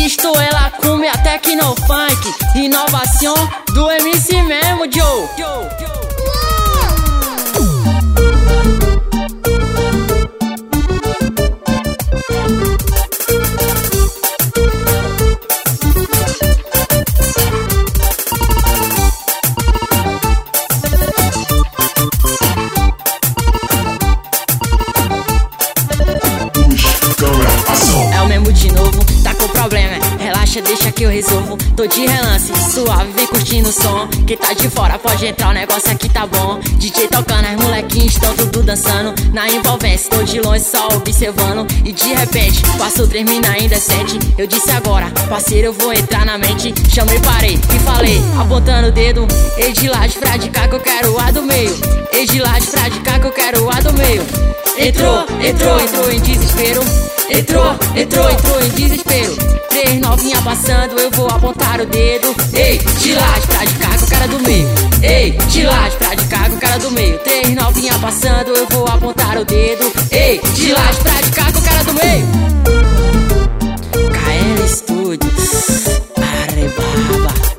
Isto ela come até que no funk. Inovação do MC mesmo, Joe. É o mesmo de novo, tá com problema. Relaxa, deixa que eu resolvo. Tô de relance, suave, vem curtindo o som. Quem tá de fora pode entrar, o negócio aqui tá bom. DJ tocando, as molequinhos estão tudo dançando. Na envolvência, tô de longe só observando. E de repente, passou 3 mina ainda 7. Eu disse agora, parceiro, eu vou entrar na mente. Chamei, parei e falei, apontando o dedo. Ei de lá de pra de cá que eu quero a do meio. Ei de lá de pra de cá que eu quero a do meio. Entrou em desespero. Entrou em desespero. 3 novinha passando, eu vou apontar o dedo. Ei, de lá de pra de cá com o cara do meio. Ei, de lá de pra de cá com o cara do meio. 3 novinha passando, eu vou apontar o dedo. Ei, de lá de pra de cá com o cara do meio. KL Studio, Arebaba.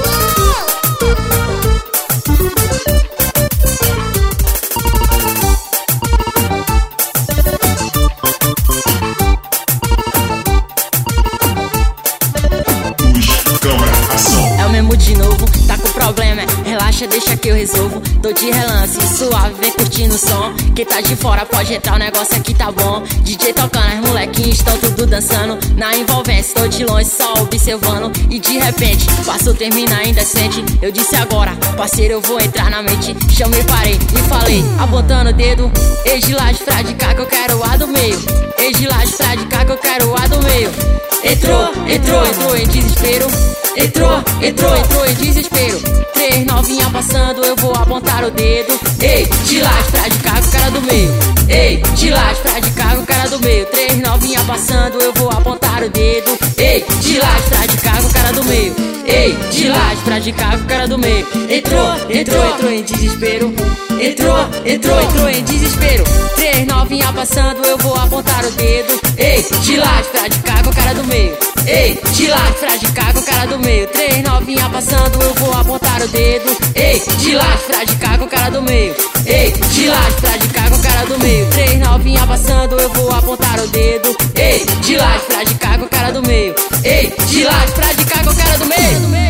É o mesmo de novo, tá com problema. Relaxa, deixa que eu resolvo. Tô de relance, suave, vem curtindo o som. Quem tá de fora pode entrar, o negócio aqui tá bom. DJ tocando, as molequinhos estão tudo dançando. Na envolvência, tô de longe só observando. E de repente, passou 3 mina ainda sente. Eu disse agora, parceiro, eu vou entrar na mente. Chamei, parei e falei, apontando o dedo. Ei de lá de pra de cá que eu quero a do meio. Ei de lá de pra de cá que eu quero a do meio. Entrou em desespero. Entrou em desespero. 3 novinha passando, eu vou apontar o dedo. Ei, de lá de pra de cá com o cara do meio. Ei, de lá de pra de cá com o cara do meio. 3 novinha passando, eu vou apontar o dedo. Ei, de lá de pra de cá com o cara do meio. Ei, de lá de pra de cá com o cara do meio. Entrou em desespero. Entrou em desespero. 3 novinha passando, eu vou apontar o dedo. Ei, de lá de pra de cá com o cara do meio. Ei, de lá de pra de cá com o cara do meio. 3 novinha passando, eu vou apontar o dedo. Ei, de lá de pra de cá com o cara do meio. Ei, de lá de pra de cá com o cara do meio. 3 novinha passando, eu vou apontar o dedo. Ei, de lá de pra de cá com o cara do meio. Ei, de lá de pra de cá com o cara do meio.